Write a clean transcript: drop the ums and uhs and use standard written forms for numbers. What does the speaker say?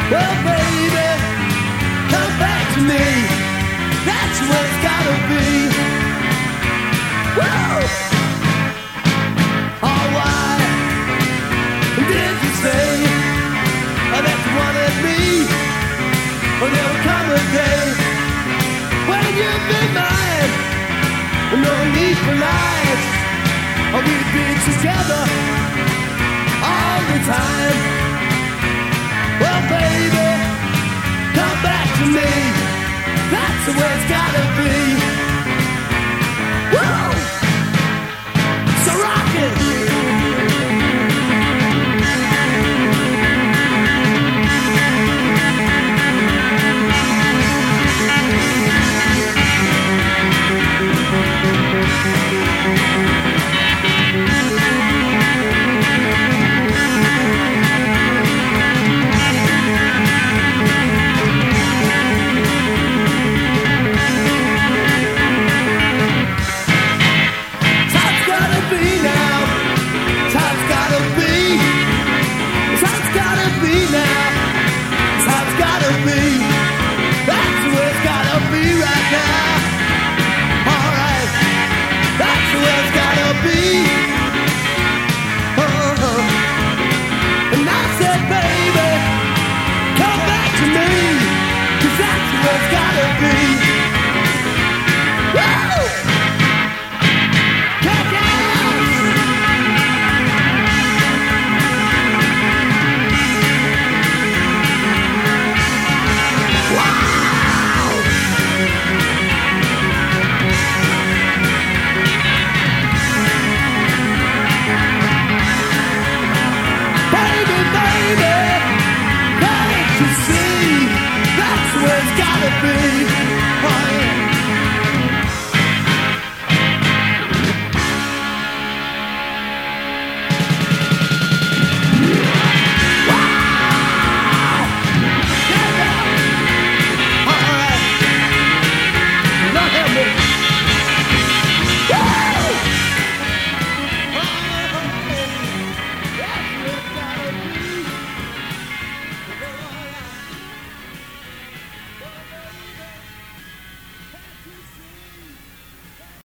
Well, baby, come back to me. That's what it's gotta be. Whoa! Oh, why did you say that you wanted me? Well, there will come a day when you'll be mine. No need for lies. We'll be together all the time. Well, baby, come back to me. That's the way it's gotta be. Whoa! So rock it! Gotta be